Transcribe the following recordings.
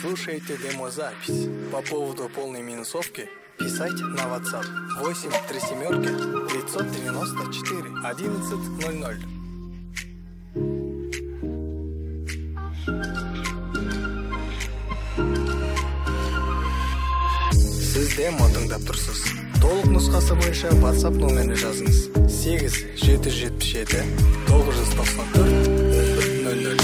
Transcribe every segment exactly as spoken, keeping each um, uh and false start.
слушаете демозапись. По поводу полной минусовки писайте на WhatsApp восемь три семерки девятьсот девяносто четыре одиннадцать ноль ноль. Сіз демо тыңдап тұрсыз. Толық нұсқасы бойынша WhatsApp номеріне жазыңыз. сегіз жеті жүз жетпіс жеті тоғыз жүз тоқсан төрт нөл нөл.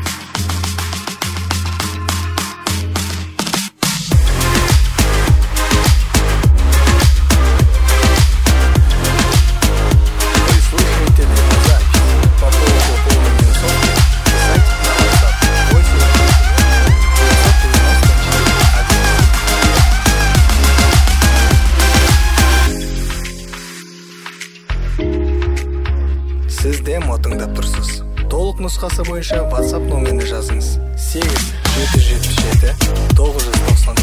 Сіз демо тыңдап тұрсыз. Толық нұсқасы бойынша WhatsApp номеріне жазыңыз. сегіз жеті жүз жетпіс жеті тоғыз жүз тоқсан